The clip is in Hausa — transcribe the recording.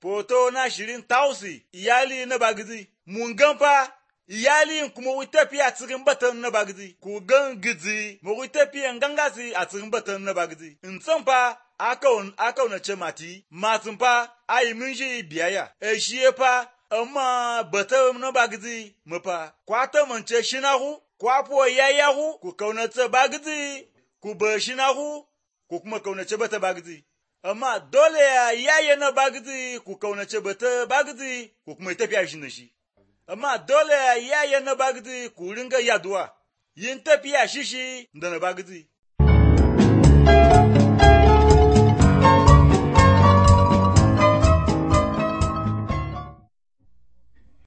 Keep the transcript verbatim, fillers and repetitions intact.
Foto na shirin tausi iyali na bagidi. Mun gan fa iyali kuma wi tafiya a cikin batan na bagidi. Ku gan gidi mu wi tafiya gangasi a cikin batan na bagidi. In san fa aka aka na ce mati matin fa ayi mun shi biyayya. E shi fa amma batan na bagidi mu fa kwata mance shinahu kwapo yayahu ku kaunace bagidi ku ba shinahu ku kuma kaunace bata bagidi. Amma dole ya yaye na bagidi ku kaunace bata bagidi ku kuma tafiya shi na shi. Amma dole ya yaye na bagidi ku ringa yaduwa yin tafiya shi shi da na bagidi.